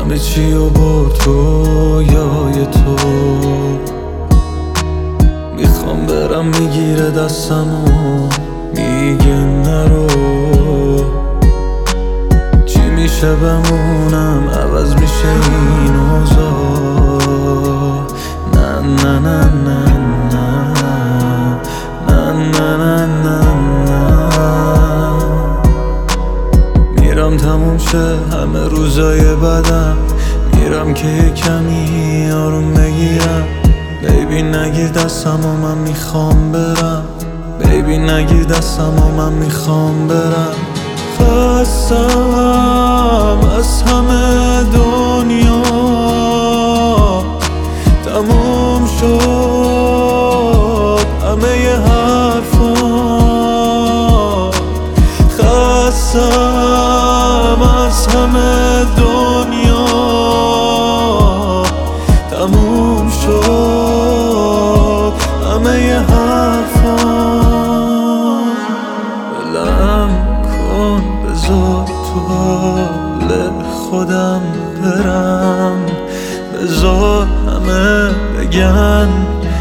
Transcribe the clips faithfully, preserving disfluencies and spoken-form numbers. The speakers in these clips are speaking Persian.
همه چی و برد رویای تو. میخوام برم میگیره دستمو میگه نرو، چی میشه بمونم عوض میشه این اوضاع. نه نه نه نه نه نه نه نه نه. میرم تموم شه همه روزای بدم، میرم که یه کمی آروم بگیرم. بیبی نگیر دستم و من میخوام برم، بیبی نگیر دستم و من میخوام برم. خستم از همه دنیا، تموم شد همه ی حرفا. خستم از همه دنیا، تموم شد همه ی حرفا. ولم کن بذار تو حال خودم برم، بذار همه بگن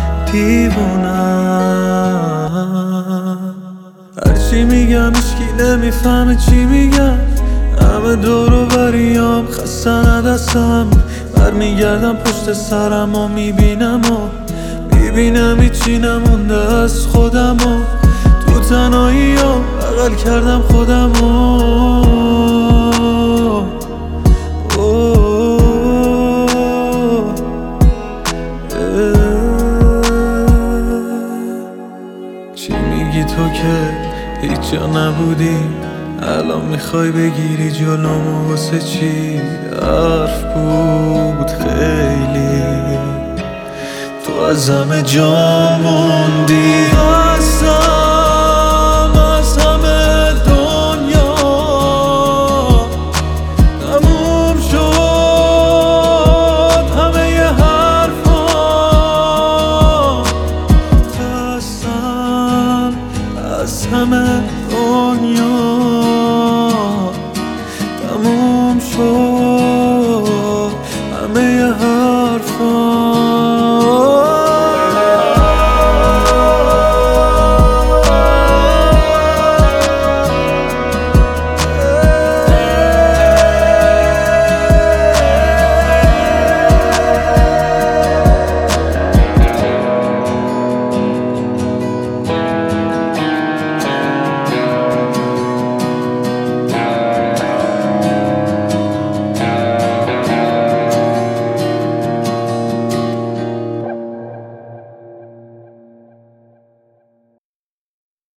دیوونم. هرچی میگم هیچکی نمیفهمه چی میگم، همه دور و بریام خستن دستم. برمیگردم پشت سرم و میبینم و میبینم هیچی نمونده از خودم و تو تنهایی ها بغل کردم خودم و چی میگی تو که هیچ جا نبودی، الان میخوای بگیری جلومو؟ واسه چی؟ حرف بود خیلی، تو از همه جا موندی.